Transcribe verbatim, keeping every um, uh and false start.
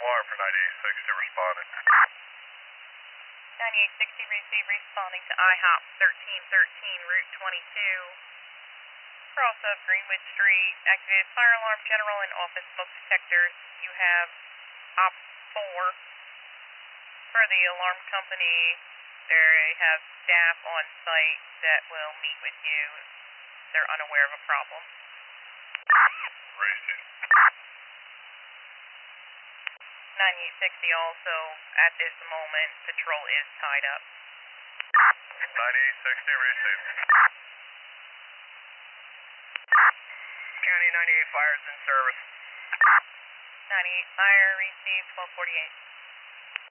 Alarm for ninety-eight sixty responding. ninety-eight sixty receive, responding to I HOP thirteen thirteen, Route twenty-two. Cross of Greenwood Street, activated fire alarm, general and office smoke detectors. You have op four. For the alarm company, they have staff on site that will meet with you. They're unaware of a problem. Racing. ninety-eight sixty also, at this moment, patrol is tied up. ninety-eight sixty receive. County ninety-eight fires in service. ninety-eight fire, receive twelve forty-eight.